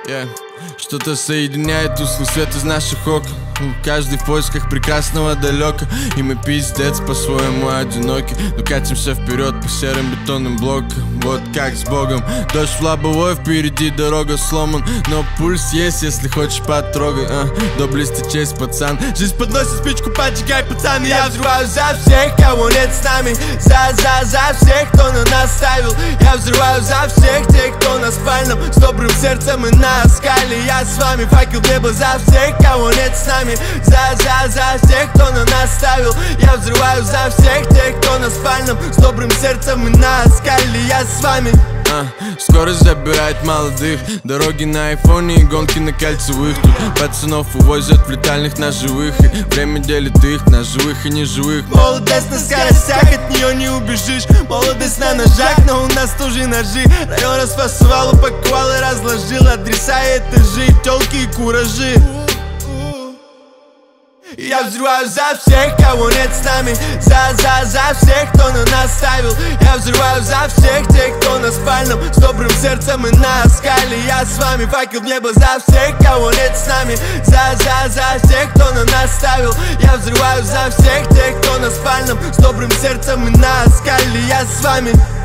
Что-то соединяет тусклый свет из наших окон. Каждый в поисках прекрасного далека. И мы пиздец по-своему одиноки, но катимся вперед по серым бетонным блокам. Вот как с Богом. Дождь в лобовой, впереди дорога сломан, но пульс есть, если хочешь потрогай. Доблесть и честь, пацан. Жизнь подносит спичку, поджигай, пацан. И я взрываю за всех, кого нет с нами. За всех, кто на нас ставил. Я взрываю за всех тех, кто на спальном, с добрым сердцем и на скале. Я с вами, факел в небо за всех, кого нет с нами. За всех, кто на нас ставил. Я взрываю за всех тех, кто на спальном, с добрым сердцем и на скале. Я с вами. Скорость забирает молодых, дороги на айфоне и гонки на кольцевых. Тут пацанов увозят в летальных на живых, и время делит их на живых и неживых. Молодость на скоростях, от нее не убежишь. Молодость на ножах, но у нас тоже ножи. Район расфасовал, упаковал и разложил адреса и этажи, тёлки и куражи. Я взрываю за всех, кого нет с нами. За всех, кто на нас ставил. Я взрываю за всех тех, кто на спальном, с добрым сердцем и на скале. Я с вами, факел в небо за всех, кого нет с нами. За всех, кто на нас ставил. Я взрываю за всех тех, кто на спальном, с добрым сердцем и на скале. Я с вами.